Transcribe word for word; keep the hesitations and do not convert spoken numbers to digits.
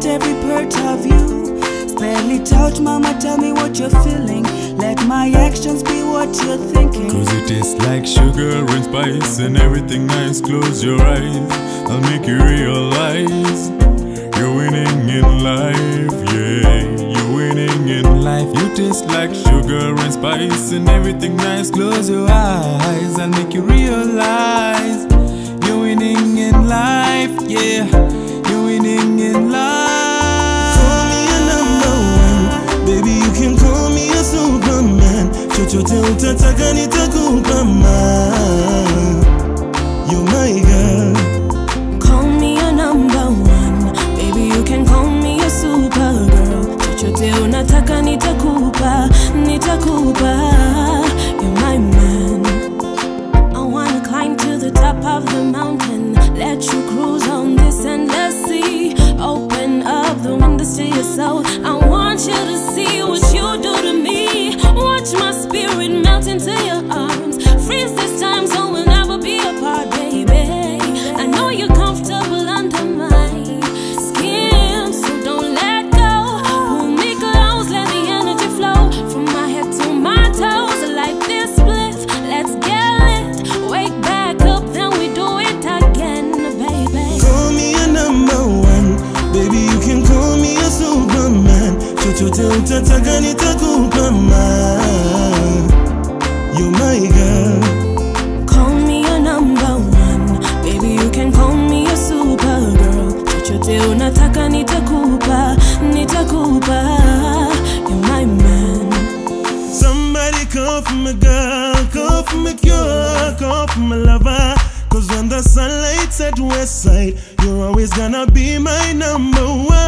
want every part of you. Spell it out, mama, tell me what you're feeling. Let my actions be what you're thinking. Cause it tastes like sugar and spice and everything nice. Close your eyes, I'll make you realize you're winning in life, yeah. You're winning in life. You taste like sugar and spice and everything nice. Close your eyes, I'll make you realize you're winning in life, yeah. You're winning in life. Call me a number one, baby, you can call me a Superman. Chochote utataka nitakupa ma. You're my girl. Call me a number one, baby, you can call me a supergirl. Chochote unataka nitakupa, nitakupa. You're my man. I wanna climb to the top of the mountain, let you cruise on this endless sea. Open up the windows to your soul. I want you to see what you do to me. Watch my spirit melt into your arms. Freeze this time so we'll never be apart, baby. I know you're comfortable under my skin, so don't let go. Pull me close, let the energy flow from my head to my toes. Like this spliff, let's get lit. Wake back up, then we do it again, baby. Call me a number one, baby, you can call me a Superman. Chochote utataka nitakupa ma. You're my girl. Call me a number one, baby, you can call me a supergirl. Chochote unataka nitakupa, nitakupa. You're my man. Somebody call for my girl, call for my cure, call for my lover. Cause when the sun lights at west side, you're always gonna be my number one.